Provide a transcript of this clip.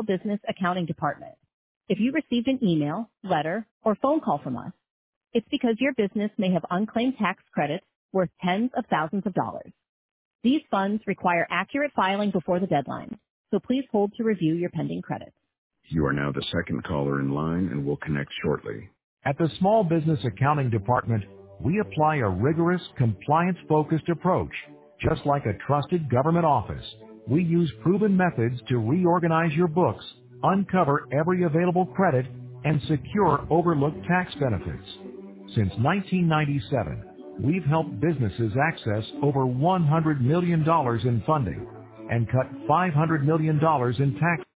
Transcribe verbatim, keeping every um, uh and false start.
Small Business Accounting Department. If you received an email, letter, or phone call from us, it's because your business may have unclaimed tax credits worth tens of thousands of dollars. These funds require accurate filing before the deadline, so please hold to review your pending credits. You are now the second caller in line and will connect shortly. At the Small Business Accounting Department, we apply a rigorous, compliance-focused approach. Just like a trusted government office, we use proven methods to reorganize your books, uncover every available credit, and secure overlooked tax benefits. Since nineteen ninety-seven, we've helped businesses access over one hundred million dollars in funding and cut five hundred million dollars in tax